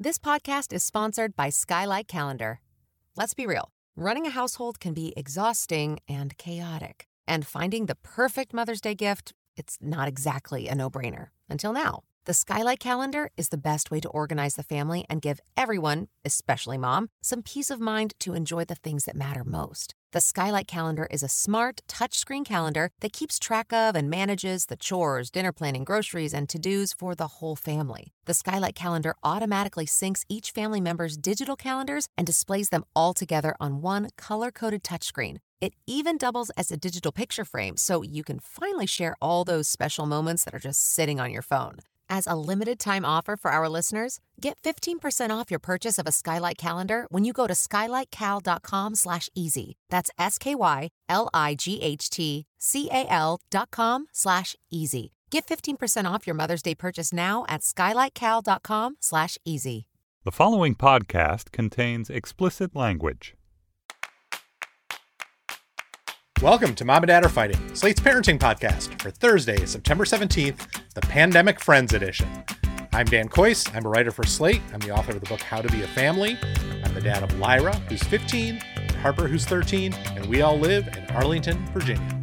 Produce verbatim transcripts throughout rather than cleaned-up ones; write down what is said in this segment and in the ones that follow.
This podcast is sponsored by Skylight Calendar. Let's be real. Running a household can be exhausting and chaotic. And finding the perfect Mother's Day gift, it's not exactly a no-brainer. Until now. The Skylight Calendar is the best way to organize the family and give everyone, especially mom, some peace of mind to enjoy the things that matter most. The Skylight Calendar is a smart, touchscreen calendar that keeps track of and manages the chores, dinner planning, groceries, and to-dos for the whole family. The Skylight Calendar automatically syncs each family member's digital calendars and displays them all together on one color-coded touchscreen. It even doubles as a digital picture frame, so you can finally share all those special moments that are just sitting on your phone. As a limited-time offer for our listeners, get fifteen percent off your purchase of a Skylight Calendar when you go to skylightcal.com slash easy. That's S-K-Y-L-I-G-H-T-C-A-L dot com slash easy. Get fifteen percent off your Mother's Day purchase now at skylightcal.com slash easy. The following podcast contains explicit language. Welcome to Mom and Dad Are Fighting, Slate's parenting podcast for Thursday, September seventeenth, the Pandemic Friends edition. I'm Dan Kois. I'm a writer for Slate. I'm the author of the book How to Be a Family. I'm the dad of Lyra, who's fifteen, and Harper, who's thirteen, and we all live in Arlington, Virginia.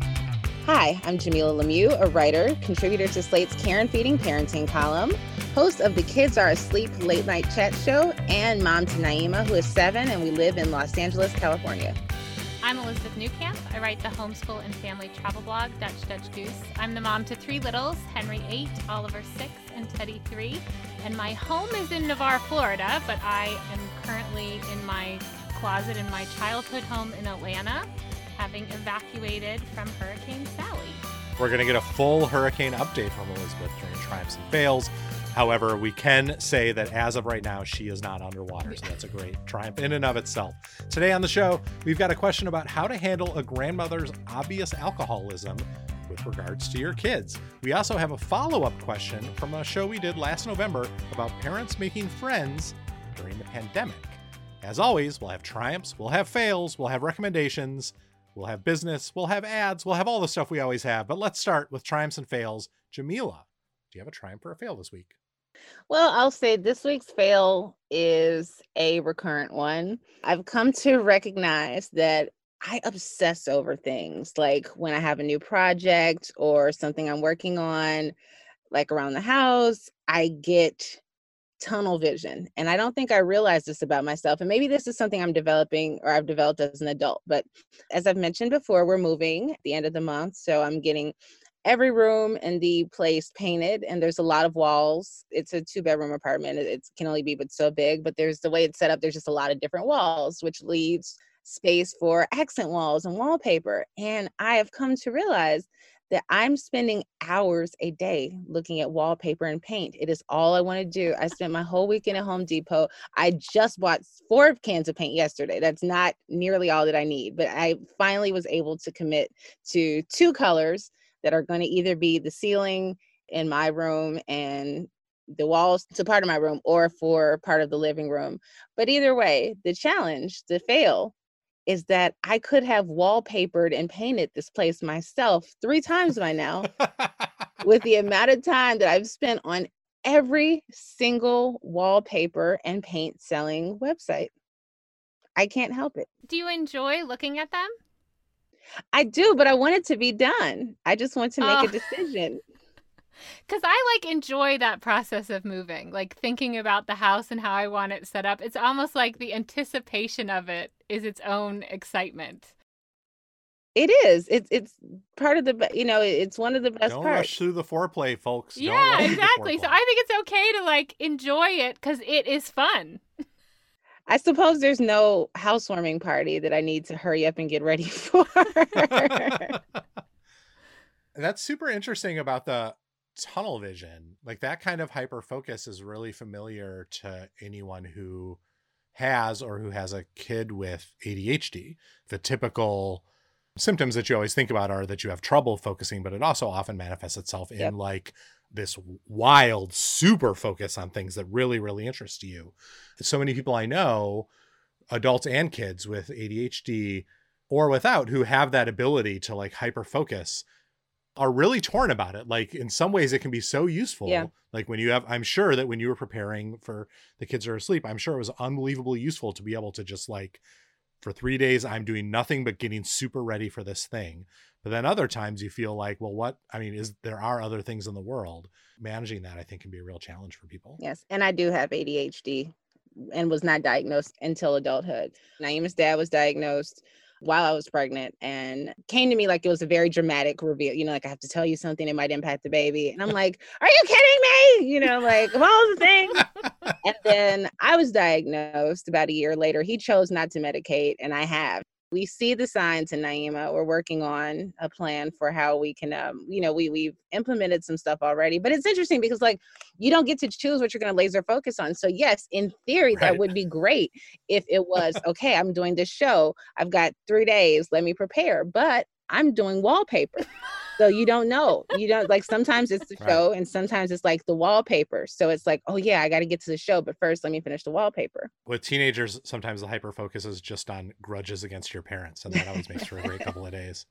Hi, I'm Jamila Lemieux, a writer, contributor to Slate's Care and Feeding Parenting column, host of the Kids Are Asleep late night chat show, and mom to Naima, who is seven, and we live in Los Angeles, California. I'm Elizabeth Newcamp. I write the homeschool and family travel blog, Dutch Dutch Goose. I'm the mom to three littles, Henry eight, Oliver six, and Teddy three. And my home is in Navarre, Florida, but I am currently in my closet in my childhood home in Atlanta, having evacuated from Hurricane Sally. We're going to get a full hurricane update from Elizabeth during Triumphs and Fails. However, we can say that as of right now, she is not underwater, so that's a great triumph in and of itself. Today on the show, we've got a question about how to handle a grandmother's obvious alcoholism with regards to your kids. We also have a follow-up question from a show we did last November about parents making friends during the pandemic. As always, we'll have triumphs, we'll have fails, we'll have recommendations, we'll have business, we'll have ads, we'll have all the stuff we always have. But let's start with triumphs and fails. Jamila, do you have a triumph or a fail this week? Well, I'll say this week's fail is a recurrent one. I've come to recognize that I obsess over things, like when I have a new project or something I'm working on, like around the house, I get tunnel vision. And I don't think I realize this about myself. And maybe this is something I'm developing or I've developed as an adult. But as I've mentioned before, we're moving at the end of the month. So I'm getting every room in the place painted, and there's a lot of walls. It's a two bedroom apartment. It, it can only be but so big, but there's the way it's set up. There's just a lot of different walls, which leaves space for accent walls and wallpaper. And I have come to realize that I'm spending hours a day looking at wallpaper and paint. It is all I want to do. I spent my whole weekend at Home Depot. I just bought four cans of paint yesterday. That's not nearly all that I need, but I finally was able to commit to two colors that are going to either be the ceiling in my room and the walls to part of my room, or for part of the living room. But either way, the challenge, the fail, is that I could have wallpapered and painted this place myself three times by now with the amount of time that I've spent on every single wallpaper and paint selling website. I can't help it. Do you enjoy looking at them? I do, but I want it to be done. I just want to make oh. a decision. Because I like enjoy that process of moving, like thinking about the house and how I want it set up. It's almost like the anticipation of it is its own excitement. It is. It's it's part of the, you know, it's one of the best Don't parts. rush through the foreplay, folks. Don't Yeah, rush exactly. through the So I think it's okay to like enjoy it because it is fun. I suppose there's no housewarming party that I need to hurry up and get ready for. That's super interesting about the tunnel vision. Like that kind of hyper focus is really familiar to anyone who has or who has a kid with A D H D. The typical symptoms that you always think about are that you have trouble focusing, but it also often manifests itself in yep. like this wild, super focus on things that really, really interest you. So many people I know, adults and kids with A D H D or without, who have that ability to like hyper focus, are really torn about it. Like in some ways it can be so useful. Yeah. Like when you have, I'm sure that when you were preparing for the kids are asleep, I'm sure it was unbelievably useful to be able to just like, for three days, I'm doing nothing but getting super ready for this thing. But then other times you feel like, well, what, I mean, is there are other things in the world. Managing that, I think, can be a real challenge for people. Yes. And I do have A D H D and was not diagnosed until adulthood. Naima's dad was diagnosed while I was pregnant and came to me like it was a very dramatic reveal. You know, like I have to tell you something that might impact the baby. And I'm like, are you kidding me? You know, like of all the things. And then I was diagnosed about a year later. He chose not to medicate and I have. We see the signs in Naima. We're working on a plan for how we can, um, you know, we, we've implemented some stuff already, but it's interesting because like, you don't get to choose what you're going to laser focus on. So yes, in theory, Right. that would be great if it was, okay, I'm doing this show. I've got three days, let me prepare, but I'm doing wallpaper. So you don't know, you don't like, sometimes it's the Right. show and sometimes it's like the wallpaper. So it's like, oh yeah, I got to get to the show, but first let me finish the wallpaper. With teenagers, sometimes the hyper focus is just on grudges against your parents. And that always makes for a great couple of days.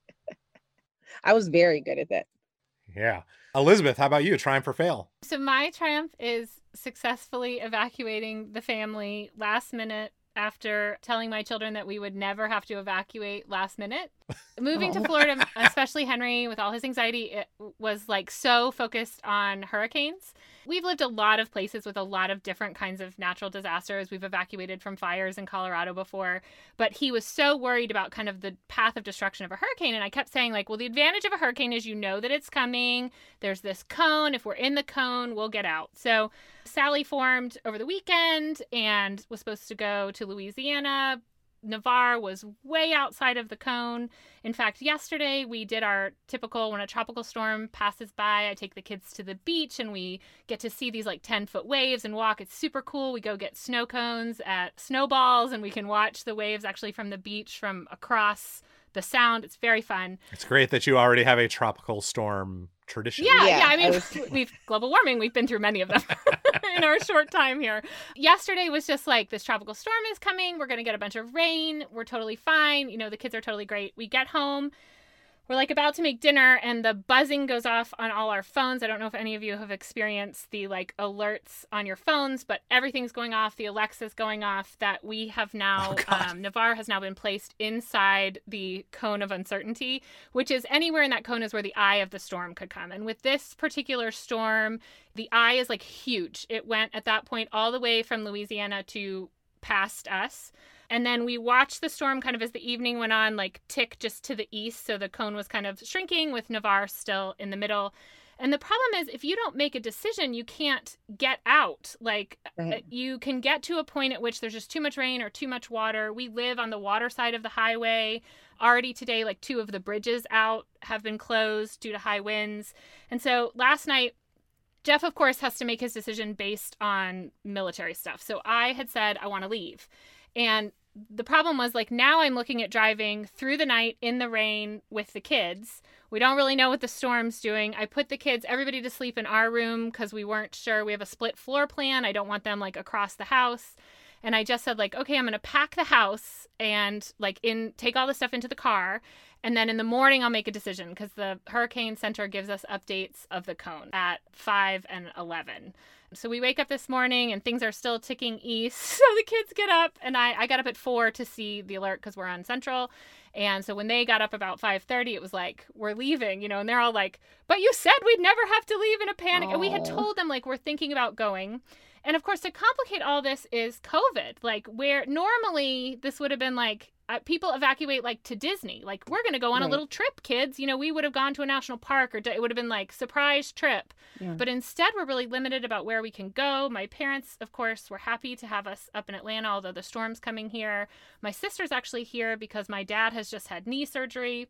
I was very good at that. Yeah. Elizabeth, how about you? Triumph or fail? So my triumph is successfully evacuating the family last minute after telling my children that we would never have to evacuate last minute. Moving Oh. to Florida, especially Henry, with all his anxiety, it was like so focused on hurricanes. We've lived a lot of places with a lot of different kinds of natural disasters. We've evacuated from fires in Colorado before, but he was so worried about kind of the path of destruction of a hurricane. And I kept saying like, well, the advantage of a hurricane is you know that it's coming. There's this cone. If we're in the cone, we'll get out. So Sally formed over the weekend and was supposed to go to Louisiana. Navarre was way outside of the cone. In fact, yesterday we did our typical, when a tropical storm passes by, I take the kids to the beach and we get to see these like ten foot waves and walk. It's super cool. We go get snow cones at Snowballs and we can watch the waves actually from the beach from across the sound. It's very fun. It's great that you already have a tropical storm tradition. Yeah, Yeah, yeah. I mean, I was- we've global warming. We've been through many of them in our short time here. Yesterday was just like this tropical storm is coming. We're going to get a bunch of rain. We're totally fine. You know, the kids are totally great. We get home. We're like about to make dinner and the buzzing goes off on all our phones. I don't know if any of you have experienced the like alerts on your phones, but everything's going off. The Alexa's going off that we have now, Oh, God. um, Navarre has now been placed inside the cone of uncertainty, which is anywhere in that cone is where the eye of the storm could come. And with this particular storm, the eye is like huge. It went at that point all the way from Louisiana to past us. And then we watched the storm kind of as the evening went on, like tick just to the east. So the cone was kind of shrinking with Navarre still in the middle. And the problem is if you don't make a decision, you can't get out. Like Right. you can get to a point at which there's just too much rain or too much water. We live on the water side of the highway. Already today, like two of the bridges out have been closed due to high winds. And so last night, Jeff, of course, has to make his decision based on military stuff. So I had said, I want to leave. And the problem was like now I'm looking at driving through the night in the rain with the kids. We don't really know what the storm's doing. I put the kids, everybody to sleep in our room because we weren't sure. We have a split floor plan. I don't want them like across the house. And I just said like, okay, I'm going to pack the house and like in take all the stuff into the car. And then in the morning, I'll make a decision because the Hurricane Center gives us updates of the cone at five and eleven. So we wake up this morning and things are still ticking east. So the kids get up and I, I got up at four to see the alert because we're on Central. And so when they got up about five thirty, it was like, we're leaving, you know, and they're all like, but you said we'd never have to leave in a panic. And we had Aw. told them like, we're thinking about going. And of course, to complicate all this is COVID, like where normally this would have been like, uh, people evacuate like to Disney, like we're going to go on a Right. little trip, kids. You know, we would have gone to a national park or it would have been like surprise trip. Yeah. But instead, we're really limited about where we can go. My parents, of course, were happy to have us up in Atlanta, although the storm's coming here. My sister's actually here because my dad has just had knee surgery.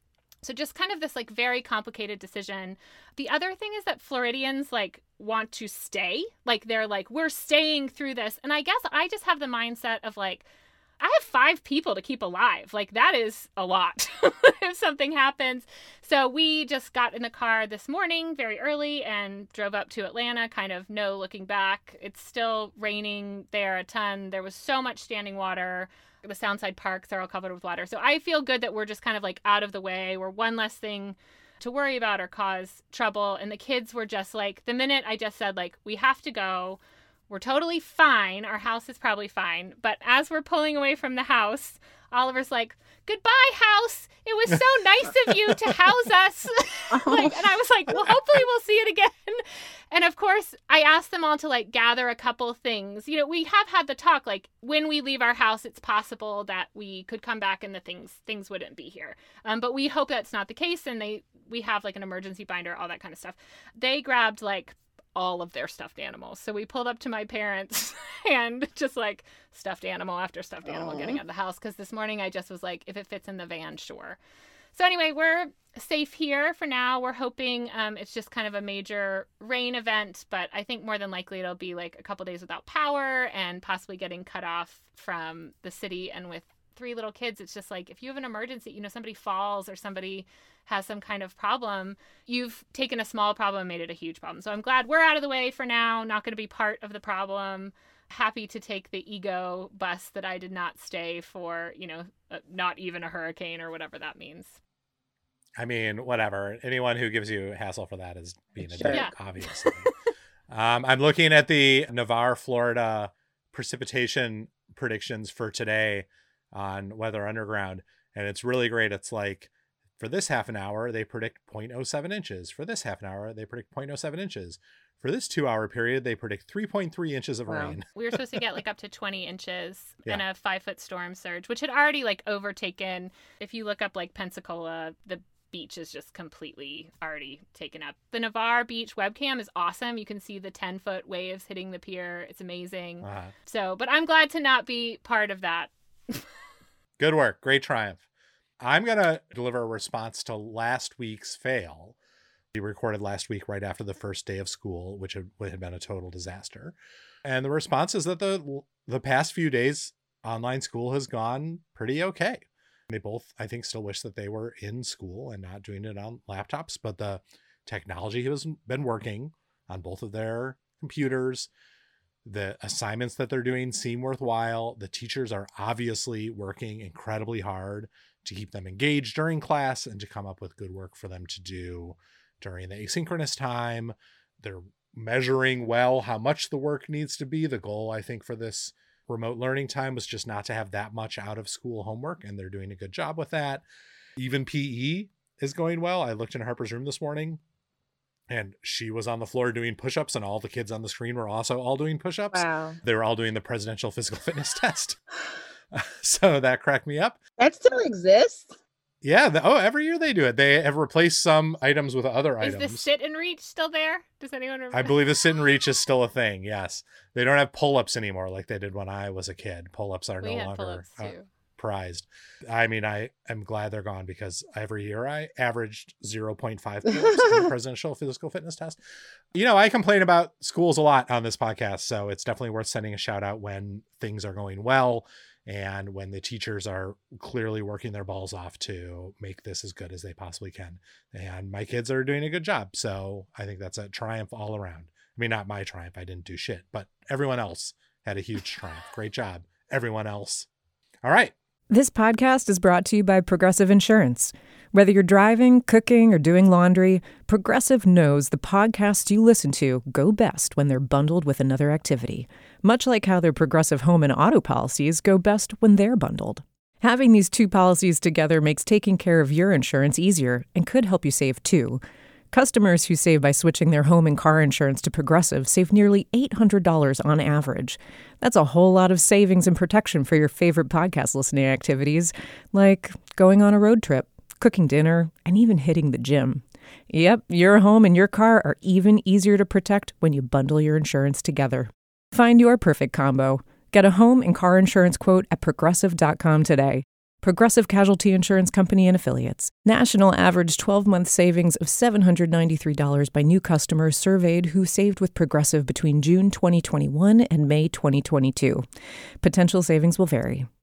So just kind of this like very complicated decision. The other thing is that Floridians like want to stay. Like they're like, we're staying through this. And I guess I just have the mindset of like, I have five people to keep alive. Like that is a lot if something happens. So we just got in the car this morning very early and drove up to Atlanta, kind of no looking back. It's still raining there a ton. There was so much standing water. The Soundside parks are all covered with water. So I feel good that we're just kind of like out of the way. We're one less thing to worry about or cause trouble. And the kids were just like, the minute I just said, like, we have to go, we're totally fine. Our house is probably fine. But as we're pulling away from the house, Oliver's like, goodbye, house. It was so nice of you to house us. like, and I was like, well, hopefully we'll see it again. And of course, I asked them all to like gather a couple things. You know, we have had the talk, like when we leave our house, it's possible that we could come back and the things things wouldn't be here. Um, but we hope that's not the case. And they we have like an emergency binder, all that kind of stuff. They grabbed like all of their stuffed animals. So we pulled up to my parents and just like stuffed animal after stuffed animal Aww. getting out of the house. Because this morning I just was like, if it fits in the van, sure. So anyway, we're safe here for now. We're hoping um, it's just kind of a major rain event, but I think more than likely it'll be like a couple days without power and possibly getting cut off from the city. And with three little kids, it's just like if you have an emergency, you know, somebody falls or somebody has some kind of problem, you've taken a small problem and made it a huge problem. So I'm glad we're out of the way for now, not going to be part of the problem. Happy to take the ego bus that I did not stay for, you know, uh, not even a hurricane or whatever that means. I mean, whatever. Anyone who gives you hassle for that is being a Sure. dick, Yeah. obviously. um, I'm looking at the Navarre, Florida precipitation predictions for today on Weather Underground, and it's really great. It's like, for this half an hour, they predict zero point zero seven inches. For this half an hour, they predict zero point zero seven inches. For this two-hour period, they predict three point three inches of Wow. rain. We were supposed to get like up to twenty inches Yeah. and a five-foot storm surge, which had already like overtaken. If you look up like Pensacola, the beach is just completely already taken up. The Navarre Beach webcam is awesome. You can see the ten-foot waves hitting the pier. It's amazing. Uh, So, but I'm glad to not be part of that. good work. Great triumph. I'm going to deliver a response to last week's fail. We recorded last week right after the first day of school, which had, would have been a total disaster. And the response is that the the past few days, online school has gone pretty okay. They both, I think, still wish that they were in school and not doing it on laptops, but the technology has been working on both of their computers. The assignments that they're doing seem worthwhile. The teachers are obviously working incredibly hard to keep them engaged during class and to come up with good work for them to do during the asynchronous time. They're measuring well how much the work needs to be. The goal, I think, for this remote learning time was just not to have that much out of school homework, and they're doing a good job with that. Even P E is going well. I looked in Harper's room this morning, and she was on the floor doing push-ups, and all the kids on the screen were also all doing push-ups. Wow. They were all doing the presidential physical fitness test. So that cracked me up. That still exists? Yeah. The, oh, every year they do it. They have replaced some items with other Is items. the sit and reach still there? Does anyone remember? I believe the sit and reach is still a thing. Yes. They don't have pull-ups anymore like they did when I was a kid. Pull-ups are we no had longer pull-ups uh, too. prized. I mean, I am glad they're gone because every year I averaged zero point five pull-ups in the presidential physical fitness test. You know, I complain about schools a lot on this podcast, so it's definitely worth sending a shout out when things are going well and when the teachers are clearly working their balls off to make this as good as they possibly can. And my kids are doing a good job. So I think that's a triumph all around. I mean, not my triumph. I didn't do shit, but everyone else had a huge triumph. Great job, everyone else. All right. This podcast is brought to you by Progressive Insurance. Whether you're driving, cooking, or doing laundry, Progressive knows the podcasts you listen to go best when they're bundled with another activity, much like how their Progressive home and auto policies go best when they're bundled. Having these two policies together makes taking care of your insurance easier and could help you save too. Customers who save by switching their home and car insurance to Progressive save nearly eight hundred dollars on average. That's a whole lot of savings and protection for your favorite podcast listening activities, like going on a road trip, cooking dinner, and even hitting the gym. Yep, your home and your car are even easier to protect when you bundle your insurance together. Find your perfect combo. Get a home and car insurance quote at progressive dot com today. Progressive Casualty Insurance Company and Affiliates. National average twelve-month savings of seven hundred ninety-three dollars by new customers surveyed who saved with Progressive between June twenty twenty-one and May twenty twenty-two. Potential savings will vary.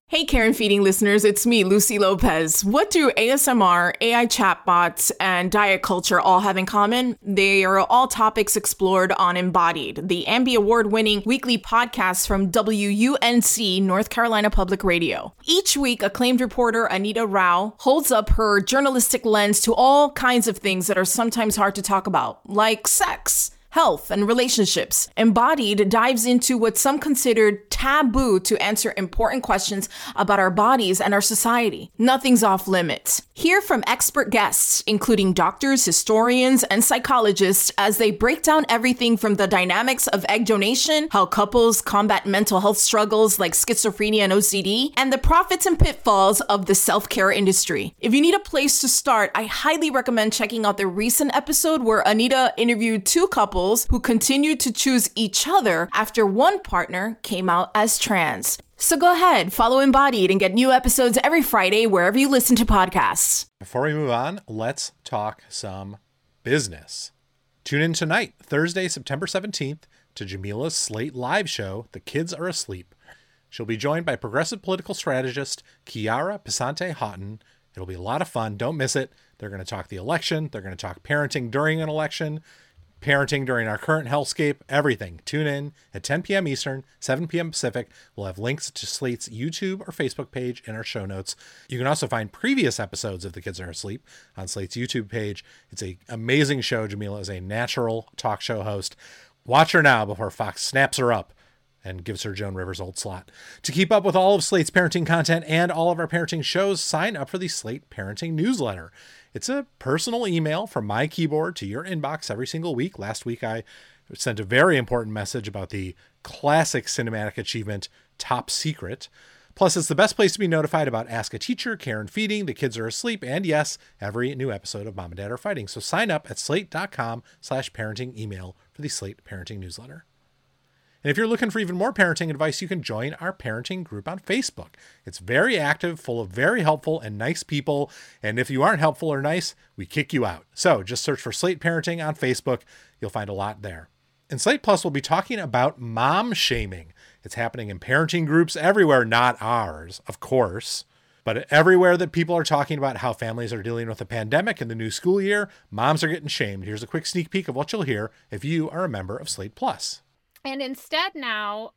Hey, Karen Feeding listeners, it's me, Lucy Lopez. What do A S M R, A I chatbots, and diet culture all have in common? They are all topics explored on Embodied, the Ambie Award-winning weekly podcast from W U N C, North Carolina Public Radio. Each week, acclaimed reporter Anita Rao holds up her journalistic lens to all kinds of things that are sometimes hard to talk about, like sex, health, and relationships. Embodied dives into what some considered taboo to answer important questions about our bodies and our society. Nothing's off limits. Hear from expert guests, including doctors, historians, and psychologists, as they break down everything from the dynamics of egg donation, how couples combat mental health struggles like schizophrenia and O C D, and the profits and pitfalls of the self-care industry. If you need a place to start, I highly recommend checking out the recent episode where Anita interviewed two couples who continued to choose each other after one partner came out as trans. So go ahead, follow Embodied and get new episodes every Friday wherever you listen to podcasts. Before we move on, let's talk some business. Tune in tonight, Thursday, September seventeenth, to Jamila's Slate live show, The Kids Are Asleep. She'll be joined by progressive political strategist Kiara Pisante Houghton. It'll be a lot of fun. Don't miss it. They're going to talk the election. They're going to talk parenting during an election, parenting during our current hellscape, everything. Tune in at ten p.m. Eastern, seven p.m. Pacific. We'll have links to Slate's YouTube or Facebook page in our show notes. You can also find previous episodes of The Kids Are Asleep on Slate's YouTube page. It's an amazing show. Jamila is a natural talk show host. Watch her now before Fox snaps her up and gives her Joan Rivers old slot. To keep up with all of Slate's parenting content and all of our parenting shows, sign up for the Slate Parenting newsletter. It's a personal email from my keyboard to your inbox every single week. Last week, I sent a very important message about the classic cinematic achievement, Top Secret. Plus, it's the best place to be notified about Ask a Teacher, Karen Feeding, The Kids Are Asleep, and yes, every new episode of Mom and Dad Are Fighting. So sign up at slate.com slash parenting email for the Slate Parenting newsletter. And if you're looking for even more parenting advice, you can join our parenting group on Facebook. It's very active, full of very helpful and nice people. And if you aren't helpful or nice, we kick you out. So just search for Slate Parenting on Facebook. You'll find a lot there. In Slate Plus, we'll be talking about mom shaming. It's happening in parenting groups everywhere, not ours, of course. But everywhere that people are talking about how families are dealing with the pandemic and the new school year, moms are getting shamed. Here's a quick sneak peek of what you'll hear if you are a member of Slate Plus. And instead now,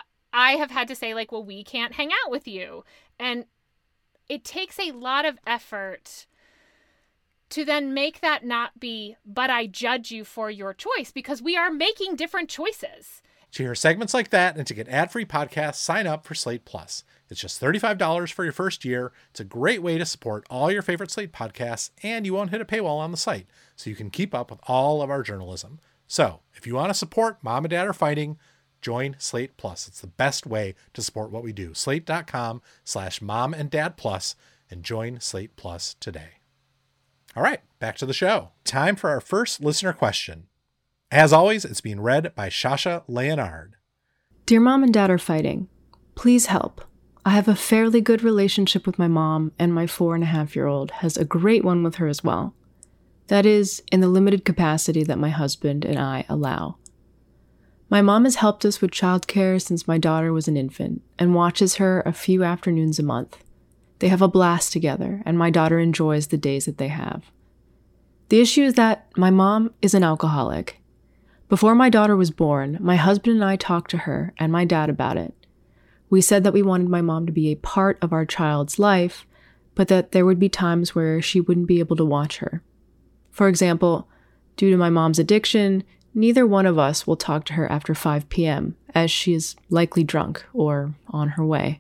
I have had to say, like, well, we can't hang out with you. And it takes a lot of effort to then make that not be, but I judge you for your choice, because we are making different choices. To hear segments like that and to get ad-free podcasts, sign up for Slate Plus. It's just thirty-five dollars for your first year. It's a great way to support all your favorite Slate podcasts, and you won't hit a paywall on the site, so you can keep up with all of our journalism. So, if you want to support Mom and Dad Are Fighting, join Slate Plus. It's the best way to support what we do. Slate.com slash mom and dad plus and join Slate Plus today. All right, back to the show. Time for our first listener question. As always, it's being read by Shasha Leonard. Dear Mom and Dad Are Fighting, please help. I have a fairly good relationship with my mom, and my four and a half year old has a great one with her as well. That is, in the limited capacity that my husband and I allow. My mom has helped us with childcare since my daughter was an infant and watches her a few afternoons a month. They have a blast together, and my daughter enjoys the days that they have. The issue is that my mom is an alcoholic. Before my daughter was born, my husband and I talked to her and my dad about it. We said that we wanted my mom to be a part of our child's life, but that there would be times where she wouldn't be able to watch her. For example, due to my mom's addiction, neither one of us will talk to her after five p.m., as she is likely drunk or on her way.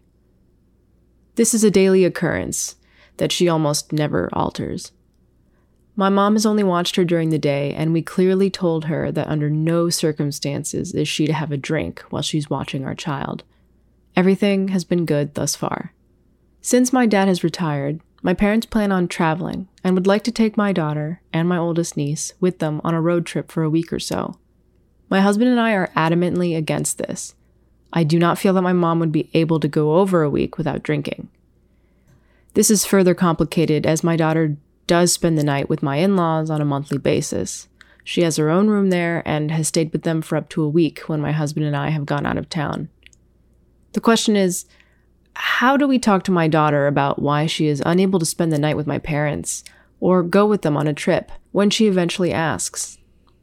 This is a daily occurrence that she almost never alters. My mom has only watched her during the day, and we clearly told her that under no circumstances is she to have a drink while she's watching our child. Everything has been good thus far. Since my dad has retired, my parents plan on traveling and would like to take my daughter and my oldest niece with them on a road trip for a week or so. My husband and I are adamantly against this. I do not feel that my mom would be able to go over a week without drinking. This is further complicated as my daughter does spend the night with my in-laws on a monthly basis. She has her own room there and has stayed with them for up to a week when my husband and I have gone out of town. The question is, How do we talk to my daughter about why she is unable to spend the night with my parents or go with them on a trip when she eventually asks?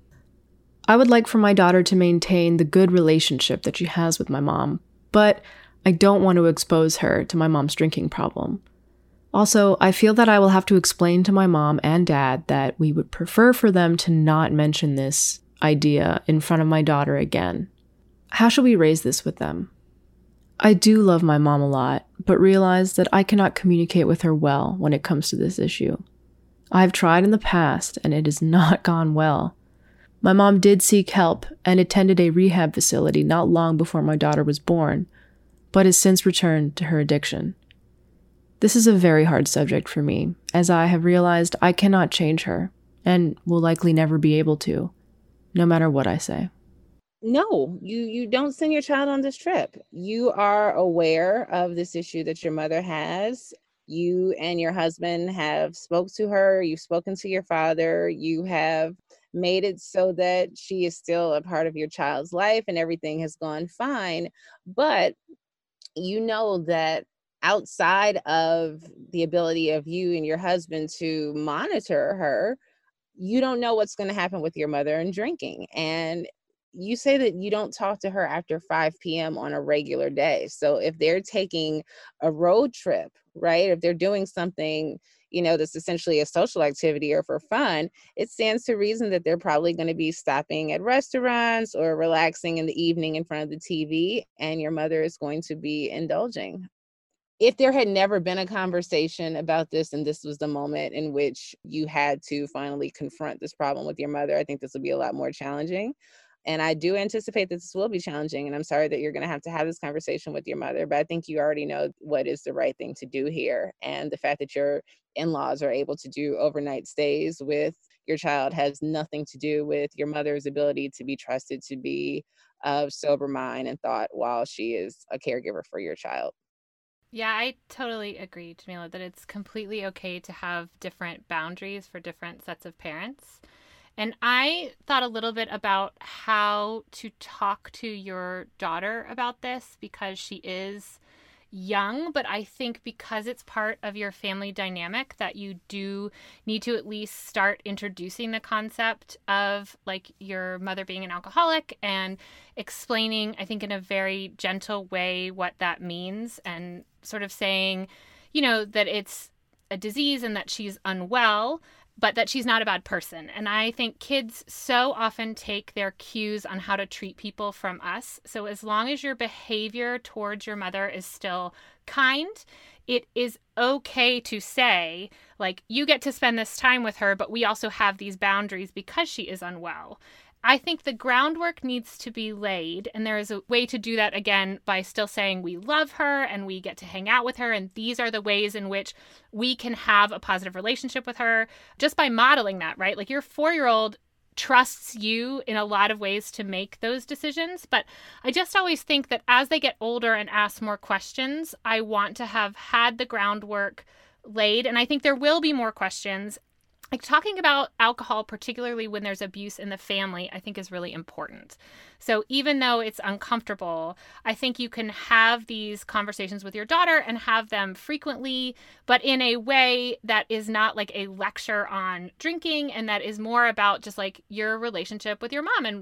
I would like for my daughter to maintain the good relationship that she has with my mom, but I don't want to expose her to my mom's drinking problem. Also, I feel that I will have to explain to my mom and dad that we would prefer for them to not mention this idea in front of my daughter again. How should we raise this with them? I do love my mom a lot, but realize that I cannot communicate with her well when it comes to this issue. I've tried in the past, and it has not gone well. My mom did seek help and attended a rehab facility not long before my daughter was born, but has since returned to her addiction. This is a very hard subject for me, as I have realized I cannot change her, and will likely never be able to, no matter what I say. No, you you don't send your child on this trip. You are aware of this issue that your mother has. You and your husband have spoke to her, you've spoken to your father, you have made it so that she is still a part of your child's life and everything has gone fine. But you know that outside of the ability of you and your husband to monitor her, you don't know what's going to happen with your mother and drinking. And you say that you don't talk to her after five p.m. on a regular day. So if they're taking a road trip, right, if they're doing something, you know, that's essentially a social activity or for fun, it stands to reason that they're probably going to be stopping at restaurants or relaxing in the evening in front of the T V, and your mother is going to be indulging. If there had never been a conversation about this and this was the moment in which you had to finally confront this problem with your mother, I think this would be a lot more challenging. And I do anticipate that this will be challenging. And I'm sorry that you're going to have to have this conversation with your mother, but I think you already know what is the right thing to do here. And the fact that your in-laws are able to do overnight stays with your child has nothing to do with your mother's ability to be trusted to be of sober mind and thought while she is a caregiver for your child. Yeah, I totally agree, Jamila, that it's completely okay to have different boundaries for different sets of parents. And I thought a little bit about how to talk to your daughter about this because she is young, but I think because it's part of your family dynamic that you do need to at least start introducing the concept of like your mother being an alcoholic and explaining, I think in a very gentle way what that means and sort of saying, you know, that it's a disease and that she's unwell, but that she's not a bad person. And I think kids so often take their cues on how to treat people from us. So as long as your behavior towards your mother is still kind, it is okay to say, like, you get to spend this time with her, but we also have these boundaries because she is unwell. I think the groundwork needs to be laid, and there is a way to do that, again, by still saying we love her and we get to hang out with her, and these are the ways in which we can have a positive relationship with her, just by modeling that, right? Like, your four-year-old trusts you in a lot of ways to make those decisions, but I just always think that as they get older and ask more questions, I want to have had the groundwork laid, and I think there will be more questions. Like, talking about alcohol, particularly when there's abuse in the family, I think is really important. So even though it's uncomfortable, I think you can have these conversations with your daughter and have them frequently, but in a way that is not like a lecture on drinking, and that is more about just like your relationship with your mom and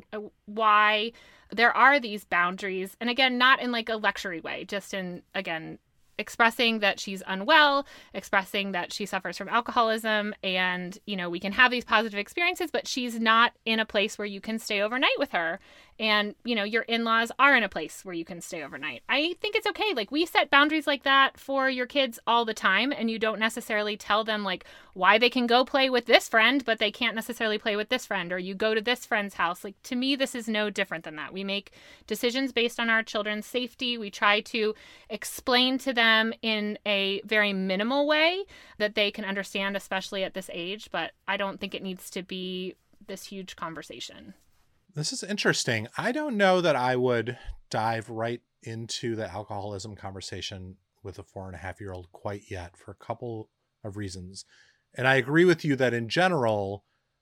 why there are these boundaries. And again, not in like a lectury way, just in, again, expressing that she's unwell, expressing that she suffers from alcoholism, and, you know, we can have these positive experiences, but she's not in a place where you can stay overnight with her. And, you know, your in-laws are in a place where you can stay overnight. I think it's okay. Like, we set boundaries like that for your kids all the time, and you don't necessarily tell them, like, why they can go play with this friend, but they can't necessarily play with this friend, or you go to this friend's house. Like, to me, this is no different than that. We make decisions based on our children's safety. We try to explain to them in a very minimal way that they can understand, especially at this age, but I don't think it needs to be this huge conversation. This is interesting. I don't know that I would dive right into the alcoholism conversation with a four and a half year old quite yet, for a couple of reasons. And I agree with you that in general,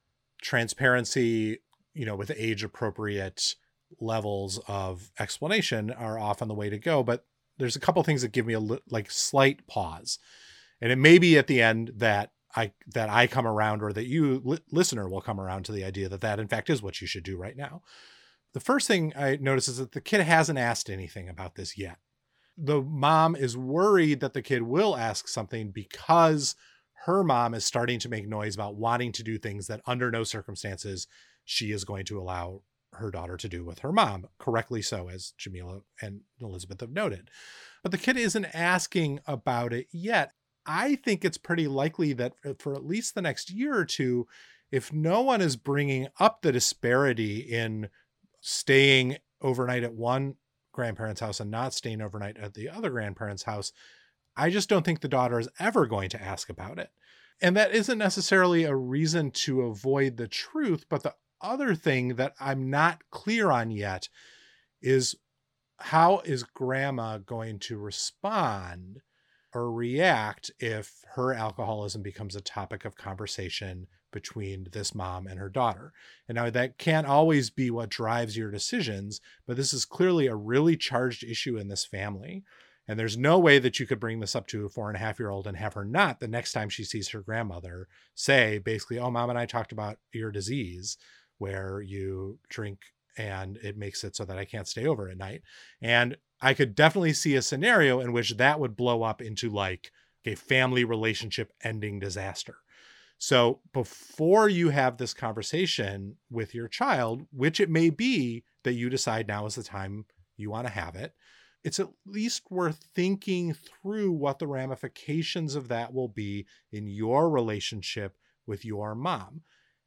transparency, you know, with age appropriate levels of explanation are often the way to go. But there's a couple things that give me a li- like slight pause. And it may be at the end that I that I come around, or that you li- listener will come around to the idea that that in fact is what you should do right now. The first thing I notice is that the kid hasn't asked anything about this yet. The mom is worried that the kid will ask something because her mom is starting to make noise about wanting to do things that under no circumstances she is going to allow her daughter to do with her mom. Correctly so, as Jamila and Elizabeth have noted. But the kid isn't asking about it yet. I think it's pretty likely that for at least the next year or two, if no one is bringing up the disparity in staying overnight at one grandparent's house and not staying overnight at the other grandparent's house, I just don't think the daughter is ever going to ask about it. And that isn't necessarily a reason to avoid the truth, but the other thing that I'm not clear on yet is, how is grandma going to respond or react if her alcoholism becomes a topic of conversation between this mom and her daughter? And now that can't always be what drives your decisions, but this is clearly a really charged issue in this family. And there's no way that you could bring this up to a four and a half year old and have her not, the next time she sees her grandmother, say basically, oh, mom and I talked about your disease where you drink and it makes it so that I can't stay over at night. And I could definitely see a scenario in which that would blow up into like a family relationship ending disaster. So before you have this conversation with your child, which it may be that you decide now is the time you want to have it, it's at least worth thinking through what the ramifications of that will be in your relationship with your mom.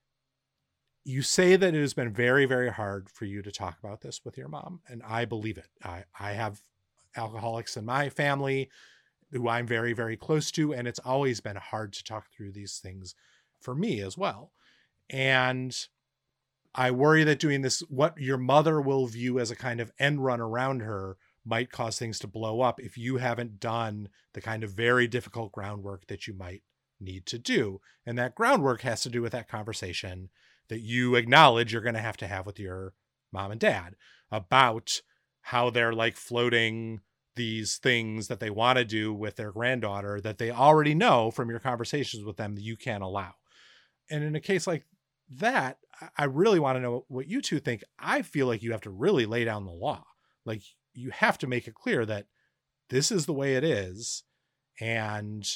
You say that it has been very, very hard for you to talk about this with your mom, and I believe it. I, I have alcoholics in my family who I'm very, very close to, and it's always been hard to talk through these things for me as well. And I worry that doing this, what your mother will view as a kind of end run around her, might cause things to blow up if you haven't done the kind of very difficult groundwork that you might need to do. And that groundwork has to do with that conversation that you acknowledge you're going to have to have with your mom and dad about how they're like floating these things that they want to do with their granddaughter that they already know from your conversations with them that you can't allow. And in a case like that, I really want to know what you two think. I feel like you have to really lay down the law. Like, you have to make it clear that this is the way it is. And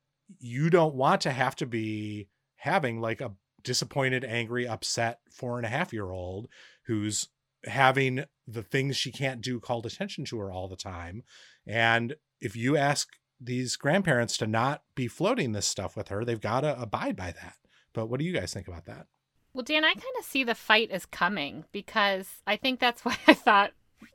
you don't want to have to be having like a disappointed, angry, upset four and a half year old who's having the things she can't do called attention to her all the time. And if you ask these grandparents to not be floating this stuff with her, they've got to abide by that. But what do you guys think about that? Well, Dan, I kind of see the fight as coming, because I think that's why I thought,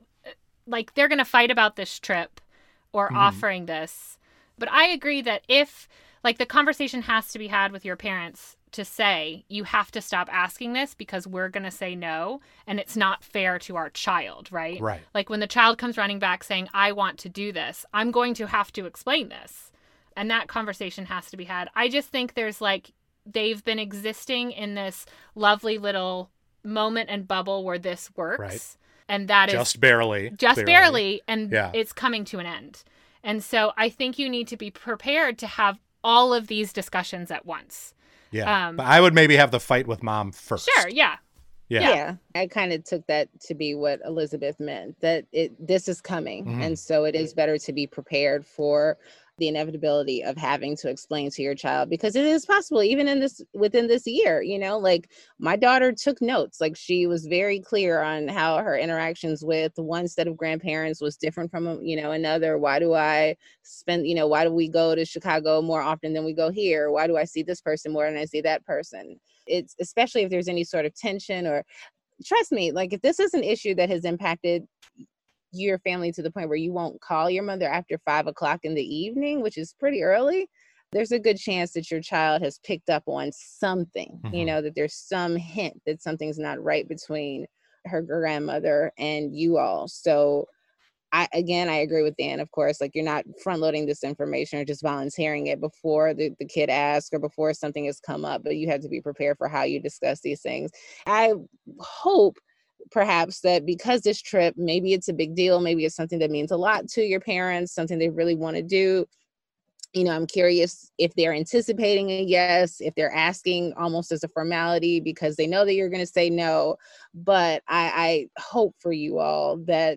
like, they're going to fight about this trip or mm-hmm. offering this. But I agree that if, like, the conversation has to be had with your parents to say, you have to stop asking this because we're going to say no, and it's not fair to our child, right? Right. Like, when the child comes running back saying, I want to do this, I'm going to have to explain this. And that conversation has to be had. I just think there's, like, they've been existing in this lovely little moment and bubble where this works. Right. And that is just barely, just clearly. barely. And yeah. it's coming to an end. And so I think you need to be prepared to have all of these discussions at once. Yeah. Um, but I would maybe have the fight with mom first. Sure. Yeah. Yeah. Yeah. I kind of took that to be what Elizabeth meant, that it this is coming. Mm-hmm. And so it is better to be prepared for the inevitability of having to explain to your child, because it is possible even in this within this year, you know, like my daughter took notes. Like, she was very clear on how her interactions with one set of grandparents was different from, you know, another. Why do I spend, you know, why do we go to Chicago more often than we go here? Why do I see this person more than I see that person? It's especially if there's any sort of tension, or trust me, like, if this is an issue that has impacted your family to the point where you won't call your mother after five o'clock in the evening, which is pretty early, there's a good chance that your child has picked up on something, mm-hmm. you know, that there's some hint that something's not right between her grandmother and you all. So I, again, I agree with Dan, of course, like, you're not front loading this information or just volunteering it before the, the kid asks or before something has come up, but you have to be prepared for how you discuss these things. I hope perhaps that because this trip, maybe it's a big deal, maybe it's something that means a lot to your parents, something they really want to do. You know, I'm curious if they're anticipating a yes, if they're asking almost as a formality because they know that you're going to say no. But I, I hope for you all that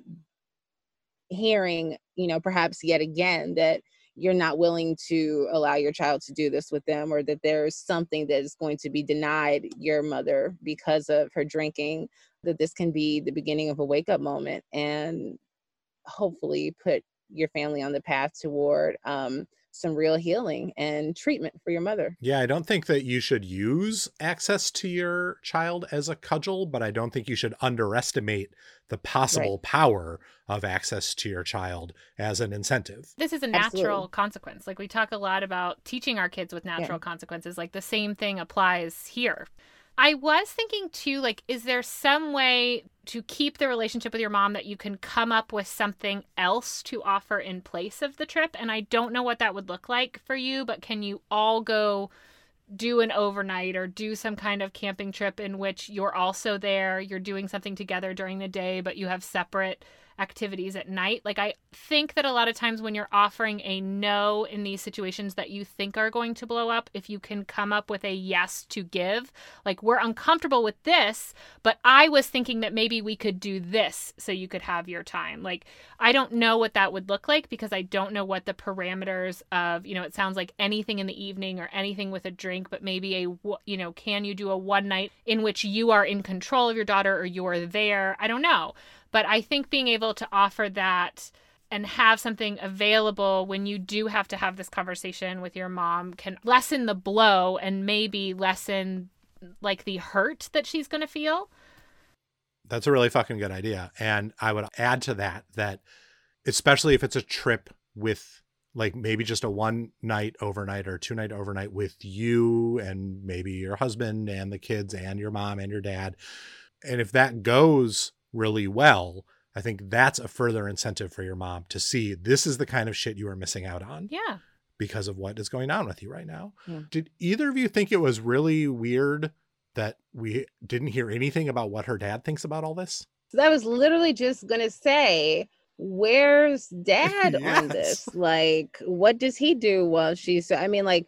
hearing, you know, perhaps yet again that you're not willing to allow your child to do this with them, or that there's something that is going to be denied your mother because of her drinking, that this can be the beginning of a wake-up moment and hopefully put your family on the path toward um, some real healing and treatment for your mother. Yeah, I don't think that you should use access to your child as a cudgel, but I don't think you should underestimate the possible right. power of access to your child as an incentive. This is a natural Absolutely. consequence. Like we talk a lot about teaching our kids with natural yeah. consequences. Like the same thing applies here. I was thinking too, like, is there some way to keep the relationship with your mom that you can come up with something else to offer in place of the trip? And I don't know what that would look like for you, but can you all go do an overnight or do some kind of camping trip in which you're also there, you're doing something together during the day, but you have separate activities at night? Like, I think that a lot of times when you're offering a no in these situations that you think are going to blow up, if you can come up with a yes to give, like, we're uncomfortable with this, but I was thinking that maybe we could do this so you could have your time. Like, I don't know what that would look like because I don't know what the parameters of, you know, it sounds like anything in the evening or anything with a drink, but maybe a, you know, can you do a one night in which you are in control of your daughter or you're there? I don't know. But I think being able to offer that and have something available when you do have to have this conversation with your mom can lessen the blow and maybe lessen like the hurt that she's going to feel. That's a really fucking good idea. And I would add to that, that especially if it's a trip with like maybe just a one night overnight or two night overnight with you and maybe your husband and the kids and your mom and your dad. And if that goes really well, I think that's a further incentive for your mom to see this is the kind of shit you are missing out on. Yeah. Because of what is going on with you right now. Yeah. Did either of you think it was really weird that we didn't hear anything about what her dad thinks about all this? So I was literally just going to say, where's dad Yes. on this? Like, what does he do while she's, I mean, like,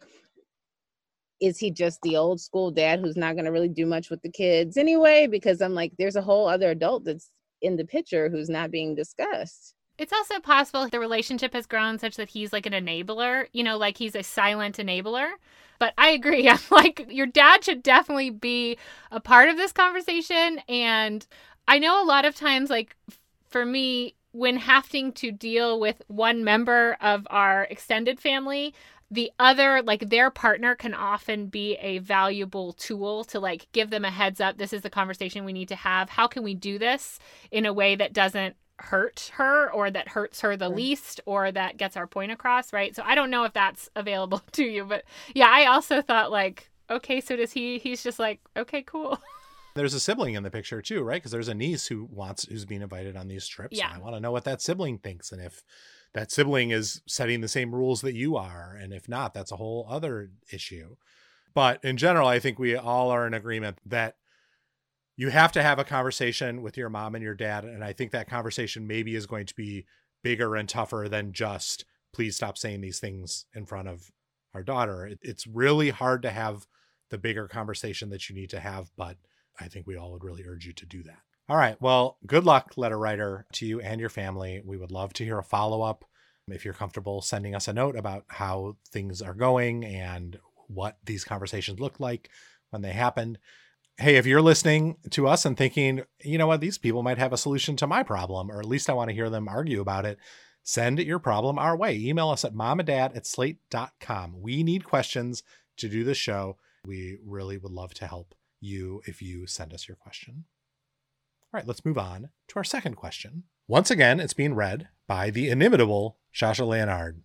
is he just the old school dad who's not going to really do much with the kids anyway? Because I'm like, there's a whole other adult that's in the picture who's not being discussed. It's also possible the relationship has grown such that he's like an enabler, you know, like he's a silent enabler. But I agree. I'm like, your dad should definitely be a part of this conversation. And I know a lot of times, like for me, when having to deal with one member of our extended family, the other, like their partner can often be a valuable tool to like give them a heads up. This is the conversation we need to have. How can we do this in a way that doesn't hurt her or that hurts her the least or that gets our point across, right? So I don't know if that's available to you, but yeah, I also thought like, okay, so does he, he's just like, okay, cool. There's a sibling in the picture too, right? Because there's a niece who wants, who's being invited on these trips. Yeah. And I want to know what that sibling thinks. And if that sibling is setting the same rules that you are. And if not, that's a whole other issue. But in general, I think we all are in agreement that you have to have a conversation with your mom and your dad. And I think that conversation maybe is going to be bigger and tougher than just, please stop saying these things in front of our daughter. It, it's really hard to have the bigger conversation that you need to have, but I think we all would really urge you to do that. All right. Well, good luck, letter writer, to you and your family. We would love to hear a follow-up. If you're comfortable sending us a note about how things are going and what these conversations looked like when they happened. Hey, if you're listening to us and thinking, you know what, these people might have a solution to my problem, or at least I want to hear them argue about it, send your problem our way. Email us at momanddad at slate dot com. We need questions to do this show. We really would love to help you if you send us your question. All right, let's move on to our second question. Once again, it's being read by the inimitable Shasha Leonard.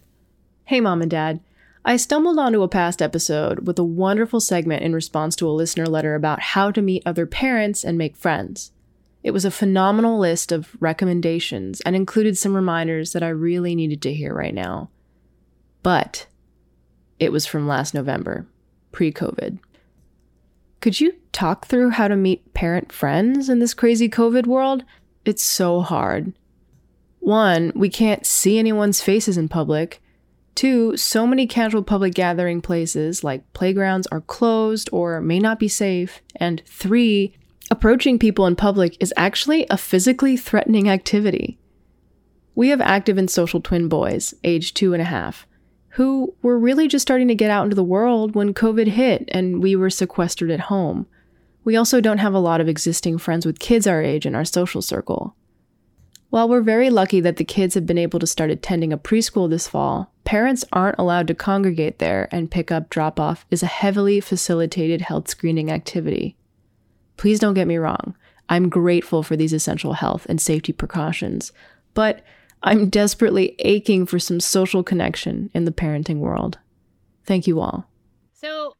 Hey, Mom and Dad. I stumbled onto a past episode with a wonderful segment in response to a listener letter about how to meet other parents and make friends. It was a phenomenal list of recommendations and included some reminders that I really needed to hear right now. But it was from last November, pre-COVID. Could you talk through how to meet parent friends in this crazy COVID world? It's so hard. One, we can't see anyone's faces in public. Two, so many casual public gathering places like playgrounds are closed or may not be safe. And three, approaching people in public is actually a physically threatening activity. We have active and social twin boys, age two and a half, who were really just starting to get out into the world when COVID hit and we were sequestered at home. We also don't have a lot of existing friends with kids our age in our social circle. While we're very lucky that the kids have been able to start attending a preschool this fall, parents aren't allowed to congregate there, and pick-up drop-off is a heavily facilitated health screening activity. Please don't get me wrong, I'm grateful for these essential health and safety precautions, but I'm desperately aching for some social connection in the parenting world. Thank you all. So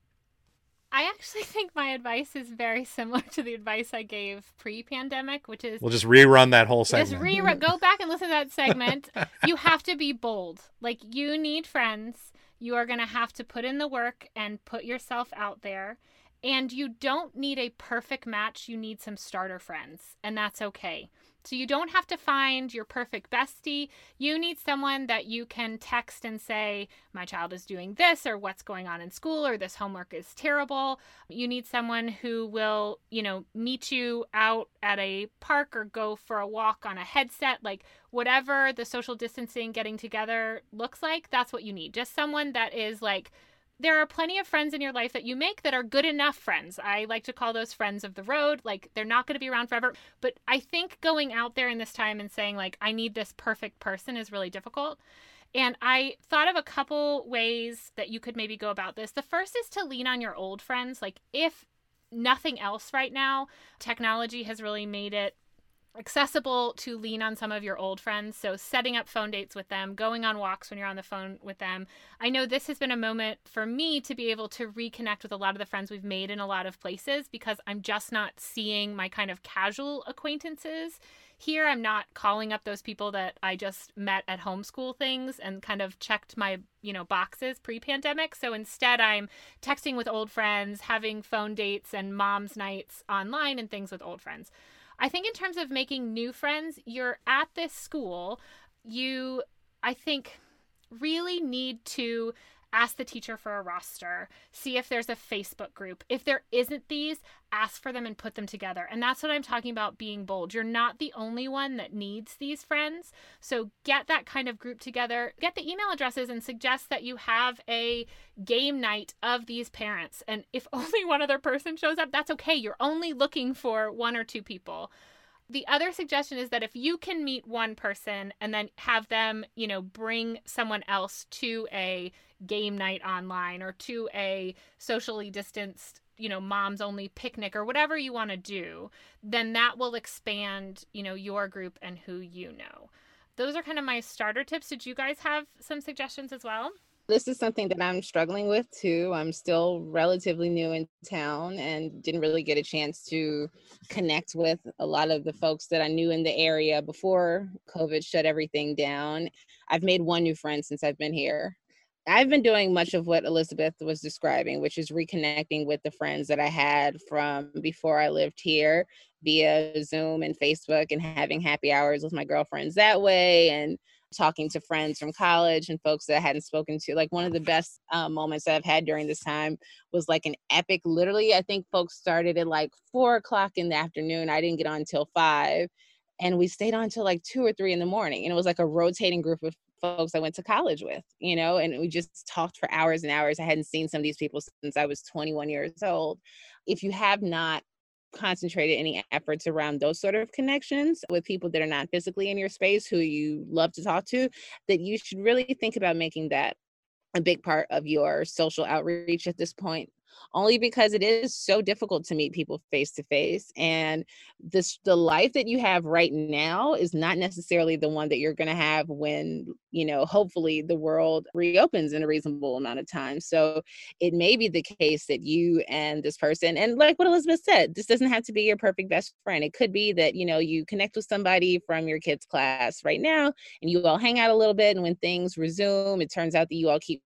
I actually think my advice is very similar to the advice I gave pre-pandemic, which is... We'll just rerun that whole segment. Just rerun. Go back and listen to that segment. You have to be bold. Like, you need friends. You are going to have to put in the work and put yourself out there. And you don't need a perfect match. You need some starter friends, and that's okay. So you don't have to find your perfect bestie. You need someone that you can text and say, my child is doing this, or what's going on in school, or this homework is terrible. You need someone who will, you know, meet you out at a park or go for a walk on a headset, like whatever the social distancing getting together looks like, that's what you need. Just someone that is like, there are plenty of friends in your life that you make that are good enough friends. I like to call those friends of the road. Like, they're not going to be around forever. But I think going out there in this time and saying, like, I need this perfect person is really difficult. And I thought of a couple ways that you could maybe go about this. The first is to lean on your old friends. Like, if nothing else right now, technology has really made it accessible to lean on some of your old friends. So setting up phone dates with them, going on walks when you're on the phone with them. I know this has been a moment for me to be able to reconnect with a lot of the friends we've made in a lot of places, because I'm just not seeing my kind of casual acquaintances here. I'm not calling up those people that I just met at homeschool things and kind of checked my, you know, boxes pre-pandemic. So instead I'm texting with old friends, having phone dates and mom's nights online and things with old friends. I think in terms of making new friends, you're at this school, you, I think, really need to ask the teacher for a roster, see if there's a Facebook group. If there isn't these, ask for them and put them together. And that's what I'm talking about being bold. You're not the only one that needs these friends. So get that kind of group together, get the email addresses, and suggest that you have a game night of these parents. And if only one other person shows up, that's okay. You're only looking for one or two people. The other suggestion is that if you can meet one person and then have them, you know, bring someone else to a game night online or to a socially distanced, you know, moms only picnic or whatever you want to do, then that will expand, you know, your group and who you know. Those are kind of my starter tips. Did you guys have some suggestions as well? This is something that I'm struggling with too. I'm still relatively new in town and didn't really get a chance to connect with a lot of the folks that I knew in the area before COVID shut everything down. I've made one new friend since I've been here. I've been doing much of what Elizabeth was describing, which is reconnecting with the friends that I had from before I lived here via Zoom and Facebook, and having happy hours with my girlfriends that way, and talking to friends from college and folks that I hadn't spoken to. Like, one of the best uh, moments that I've had during this time was like an epic, literally, I think folks started at like four o'clock in the afternoon. I didn't get on until five, and we stayed on till like two or three in the morning. And it was like a rotating group of folks I went to college with, you know, and we just talked for hours and hours. I hadn't seen some of these people since I was twenty-one years old. If you have not concentrated any efforts around those sort of connections with people that are not physically in your space, who you love to talk to, that you should really think about making that a big part of your social outreach at this point, only because it is so difficult to meet people face to face. And this, the life that you have right now is not necessarily the one that you're going to have when, you know, hopefully the world reopens in a reasonable amount of time. So it may be the case that you and this person, and like what Elizabeth said, this doesn't have to be your perfect best friend. It could be that, you know, you connect with somebody from your kids' class right now and you all hang out a little bit. And when things resume, it turns out that you all keep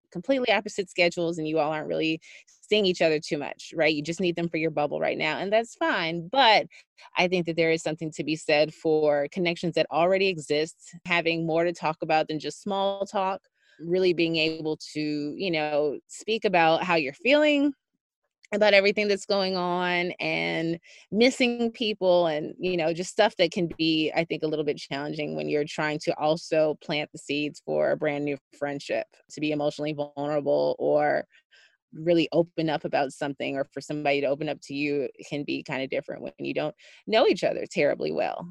completely opposite schedules and you all aren't really seeing each other too much, right? You just need them for your bubble right now, and that's fine. But I think that there is something to be said for connections that already exist, having more to talk about than just small talk, really being able to, you know, speak about how you're feeling about everything that's going on and missing people and, you know, just stuff that can be, I think, a little bit challenging when you're trying to also plant the seeds for a brand new friendship. To be emotionally vulnerable or really open up about something, or for somebody to open up to you, can be kind of different when you don't know each other terribly well.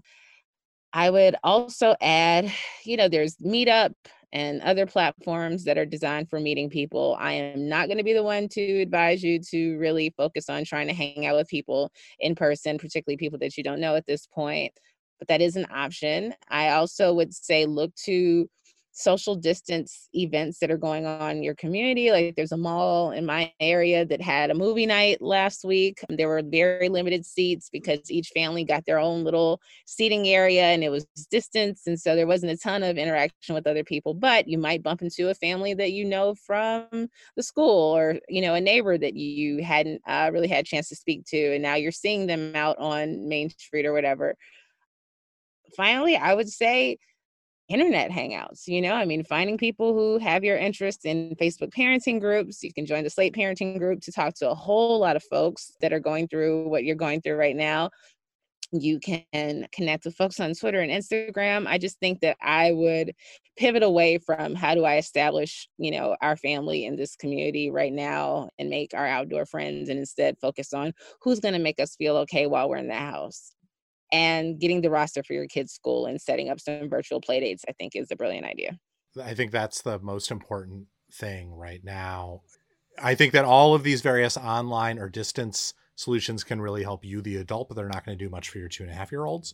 I would also add, you know, there's Meetup and other platforms that are designed for meeting people. I am not going to be the one to advise you to really focus on trying to hang out with people in person, particularly people that you don't know at this point, but that is an option. I also would say look to social distance events that are going on in your community. Like there's a mall in my area that had a movie night last week. There were very limited seats because each family got their own little seating area and it was distance. And so there wasn't a ton of interaction with other people, but you might bump into a family that you know from the school, or, you know, a neighbor that you hadn't uh, really had a chance to speak to. And now you're seeing them out on Main Street or whatever. Finally, I would say internet hangouts, you know, I mean, finding people who have your interest in Facebook parenting groups. You can join the Slate parenting group to talk to a whole lot of folks that are going through what you're going through right now. You can connect with folks on Twitter and Instagram. I just think that I would pivot away from how do I establish, you know, our family in this community right now and make our outdoor friends, and instead focus on who's going to make us feel okay while we're in the house. And getting the roster for your kids' school and setting up some virtual play dates, I think, is a brilliant idea. I think that's the most important thing right now. I think that all of these various online or distance solutions can really help you, the adult, but they're not going to do much for your two and a half year olds.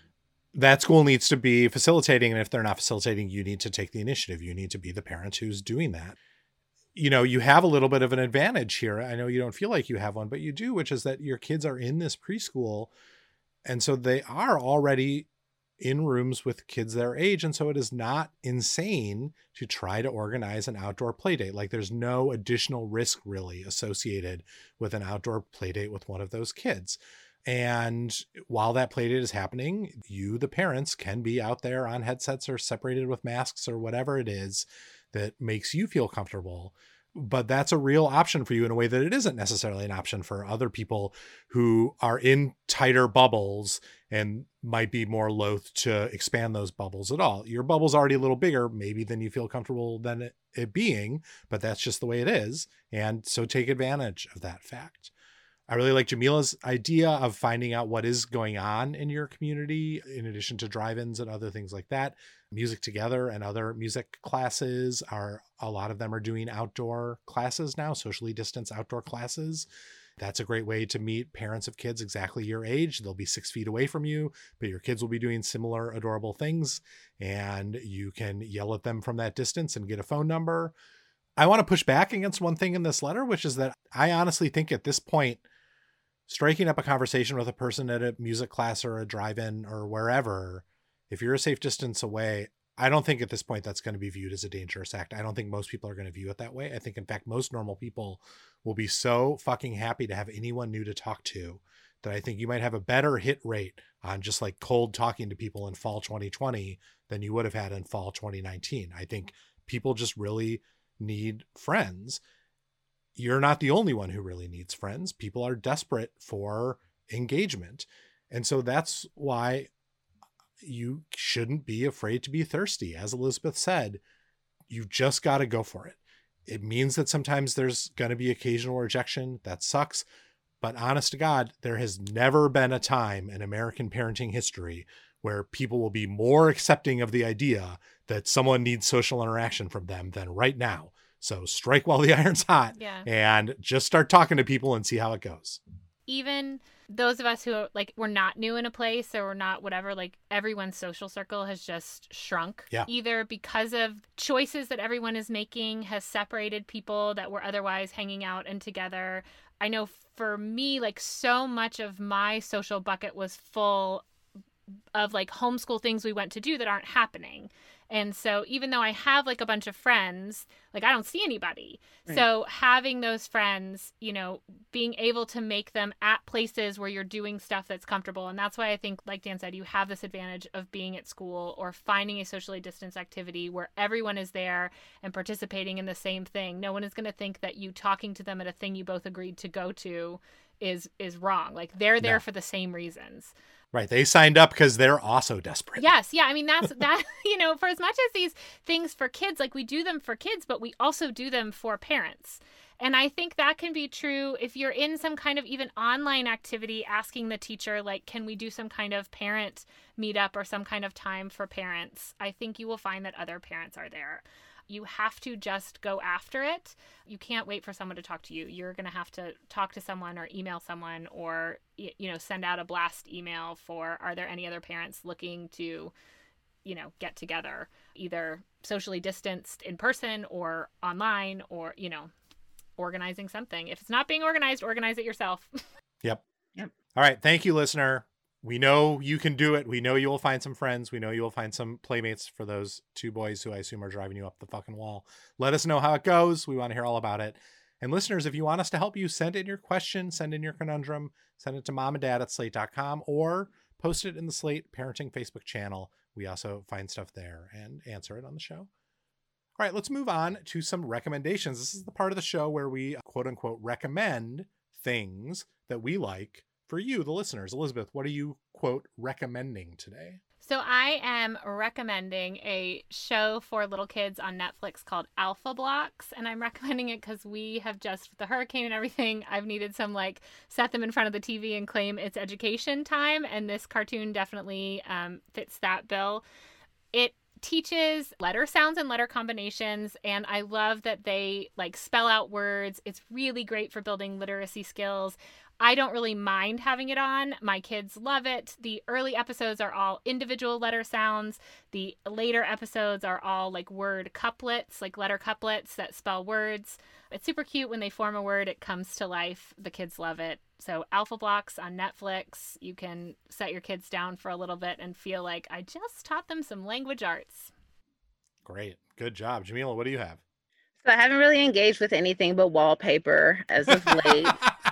That school needs to be facilitating. And if they're not facilitating, you need to take the initiative. You need to be the parent who's doing that. You know, you have a little bit of an advantage here. I know you don't feel like you have one, but you do, which is that your kids are in this preschool. And so they are already in rooms with kids their age. And so it is not insane to try to organize an outdoor play date. Like there's no additional risk really associated with an outdoor play date with one of those kids. And while that play date is happening, you, the parents, can be out there on headsets or separated with masks or whatever it is that makes you feel comfortable. But that's a real option for you in a way that it isn't necessarily an option for other people who are in tighter bubbles and might be more loath to expand those bubbles at all. Your bubble's already a little bigger, maybe than you feel comfortable than it, it being, but that's just the way it is. And so take advantage of that fact. I really like Jamila's idea of finding out what is going on in your community, in addition to drive-ins and other things like that. Music Together and other music classes are, a lot of them are doing outdoor classes now, socially distanced outdoor classes. That's a great way to meet parents of kids exactly your age. They'll be six feet away from you, but your kids will be doing similar adorable things, and you can yell at them from that distance and get a phone number. I want to push back against one thing in this letter, which is that I honestly think at this point, striking up a conversation with a person at a music class or a drive-in or wherever, if you're a safe distance away, I don't think at this point that's going to be viewed as a dangerous act. I don't think most people are going to view it that way. I think, in fact, most normal people will be so fucking happy to have anyone new to talk to that I think you might have a better hit rate on just like cold talking to people in fall twenty twenty than you would have had in fall twenty nineteen. I think people just really need friends. You're not the only one who really needs friends. People are desperate for engagement. And so that's why you shouldn't be afraid to be thirsty. As Elizabeth said, you just got to go for it. It means that sometimes there's going to be occasional rejection. That sucks. But honest to God, there has never been a time in American parenting history where people will be more accepting of the idea that someone needs social interaction from them than right now. So strike while the iron's hot, yeah. and just start talking to people and see how it goes. Even those of us who are, like, we're not new in a place or we're not whatever, like everyone's social circle has just shrunk. Yeah. Either because of choices that everyone is making has separated people that were otherwise hanging out and together. I know for me, like, so much of my social bucket was full of like homeschool things we went to do that aren't happening. And so even though I have like a bunch of friends, like I don't see anybody. Right. So having those friends, you know, being able to make them at places where you're doing stuff that's comfortable. And that's why I think, like Dan said, you have this advantage of being at school or finding a socially distanced activity where everyone is there and participating in the same thing. No one is going to think that you talking to them at a thing you both agreed to go to is is wrong. Like they're there No. for the same reasons. Right. They signed up because they're also desperate. Yes. Yeah. I mean, that's that, you know, for as much as these things for kids, like we do them for kids, but we also do them for parents. And I think that can be true if you're in some kind of even online activity, asking the teacher, like, can we do some kind of parent meetup or some kind of time for parents? I think you will find that other parents are there. You have to just go after it. You can't wait for someone to talk to you. You're going to have to talk to someone or email someone or, you know, send out a blast email for, are there any other parents looking to, you know, get together, either socially distanced in person or online or, you know, organizing something. If it's not being organized, organize it yourself. Yep. Yep. All right. Thank you, listener. We know you can do it. We know you will find some friends. We know you will find some playmates for those two boys who I assume are driving you up the fucking wall. Let us know how it goes. We want to hear all about it. And listeners, if you want us to help you, send in your question, send in your conundrum, send it to mom and dad at slate dot com or post it in the Slate Parenting Facebook channel. We also find stuff there and answer it on the show. All right, let's move on to some recommendations. This is the part of the show where we quote unquote recommend things that we like for you, the listeners. Elizabeth, what are you, quote, recommending today? So I am recommending a show for little kids on Netflix called Alpha Blocks. And I'm recommending it because we have just, with the hurricane and everything, I've needed some, like, set them in front of the T V and claim it's education time. And this cartoon definitely um, fits that bill. It teaches letter sounds and letter combinations, and I love that they like spell out words. It's really great for building literacy skills. I don't really mind having it on. My kids love it. The early episodes are all individual letter sounds. The later episodes are all like word couplets, like letter couplets that spell words. It's super cute. When they form a word, it comes to life. The kids love it. So Alpha Blocks on Netflix. You can set your kids down for a little bit and feel like I just taught them some language arts. Great. Good job. Jamila, what do you have? So I haven't really engaged with anything but wallpaper as of late.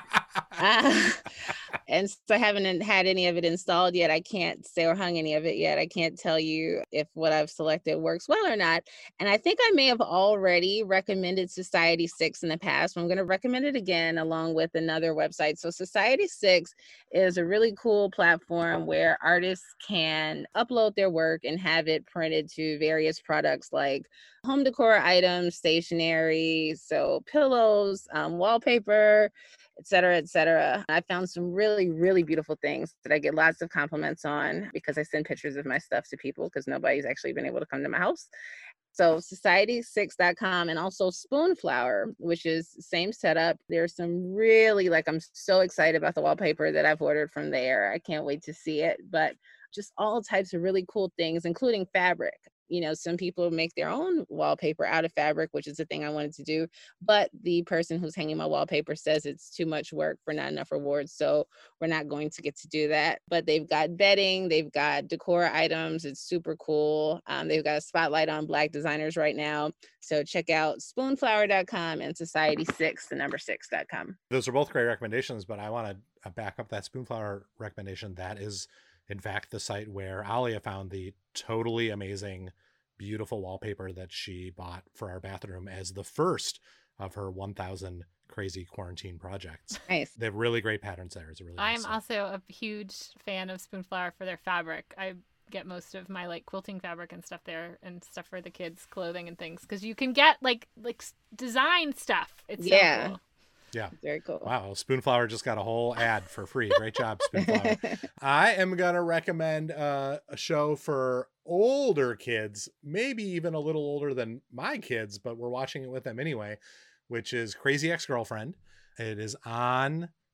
Uh, and so I haven't had any of it installed yet. I can't say or hung any of it yet. I can't tell you if what I've selected works well or not. And I think I may have already recommended Society six in the past, but I'm going to recommend it again along with another website. So Society six is a really cool platform where artists can upload their work and have it printed to various products like home decor items, stationery, so pillows, um, wallpaper, et cetera, et cetera. I found some really, really beautiful things that I get lots of compliments on because I send pictures of my stuff to people because nobody's actually been able to come to my house. So society six dot com and also Spoonflower, which is the same setup. There's some really, like, I'm so excited about the wallpaper that I've ordered from there. I can't wait to see it, but just all types of really cool things, including fabric. You know, some people make their own wallpaper out of fabric, which is a thing I wanted to do. But the person who's hanging my wallpaper says it's too much work for not enough rewards. So we're not going to get to do that. But they've got bedding, they've got decor items. It's super cool. Um, they've got a spotlight on Black designers right now. So check out spoonflower dot com and society six, the number six dot com. Those are both great recommendations, but I want to back up that Spoonflower recommendation. That is, in fact, the site where Alia found the totally amazing, beautiful wallpaper that she bought for our bathroom as the first of her one thousand crazy quarantine projects. Nice. They have really great patterns there. It's a really I'm nice also a huge fan of Spoonflower for their fabric. I get most of my like quilting fabric and stuff there and stuff for the kids' clothing and things because you can get like like design stuff. It's yeah. so cool. Yeah. Very cool. Wow. Spoonflower just got a whole ad for free. Great job, Spoonflower. I am going to recommend uh, a show for older kids, maybe even a little older than my kids, but we're watching it with them anyway, which is Crazy Ex-Girlfriend. It is on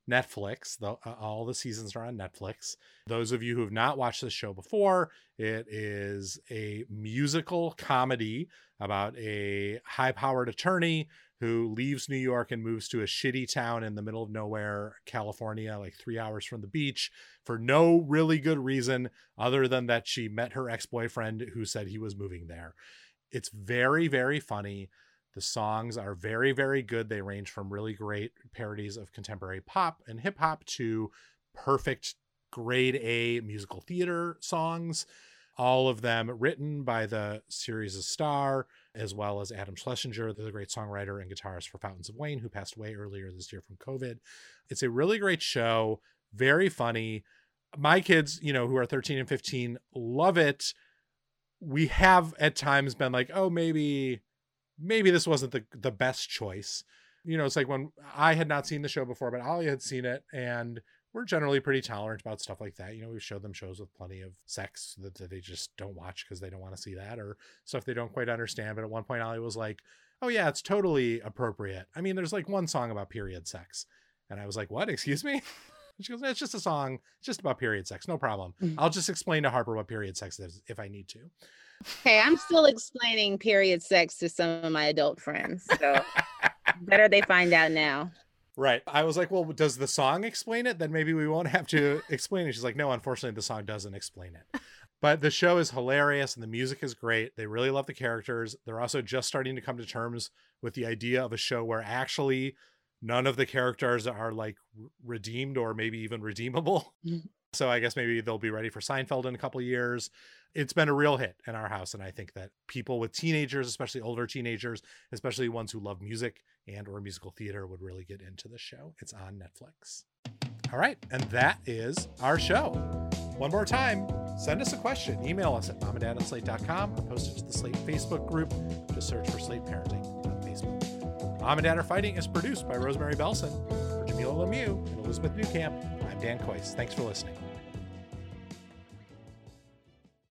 Netflix. The, uh, all the seasons are on Netflix. Those of you who have not watched this show before, it is a musical comedy about a high-powered attorney who leaves New York and moves to a shitty town in the middle of nowhere, California, like three hours from the beach, for no really good reason other than that she met her ex-boyfriend who said he was moving there. It's very, very funny. The songs are very, very good. They range from really great parodies of contemporary pop and hip hop to perfect grade A musical theater songs. All of them written by the series' star, as well as Adam Schlesinger, the great songwriter and guitarist for Fountains of Wayne, who passed away earlier this year from COVID. It's a really great show, very funny. My kids, you know, who are thirteen and fifteen, love it. We have at times been like, oh, maybe, maybe this wasn't the, the best choice. You know, it's like when I had not seen the show before, but Ollie had seen it, and we're generally pretty tolerant about stuff like that. You know, we've showed them shows with plenty of sex that, that they just don't watch because they don't want to see that, or stuff they don't quite understand. But at one point, Ollie was like, oh yeah, it's totally appropriate. I mean, there's like one song about period sex. And I was like, what? Excuse me? She goes, it's just a song. It's just about period sex. No problem. Mm-hmm. I'll just explain to Harper what period sex is if I need to. Hey, I'm still explaining period sex to some of my adult friends. So better they find out now. Right. I was like, well, does the song explain it? Then maybe we won't have to explain it. She's like, no, unfortunately, the song doesn't explain it. But the show is hilarious and the music is great. They really love the characters. They're also just starting to come to terms with the idea of a show where actually none of the characters are like redeemed or maybe even redeemable. Mm-hmm. So I guess maybe they'll be ready for Seinfeld in a couple of years. It's been a real hit in our house. And I think that people with teenagers, especially older teenagers, especially ones who love music and or musical theater, would really get into the show. It's on Netflix. All right. And that is our show. One more time, send us a question. Email us at momanddad at slate dot com or post it to the Slate Facebook group. Just search for Slate Parenting on Facebook. Mom and Dad Are Fighting is produced by Rosemary Belson. For Jamila Lemieux and Elizabeth Newcamp, I'm Dan Kois. Thanks for listening.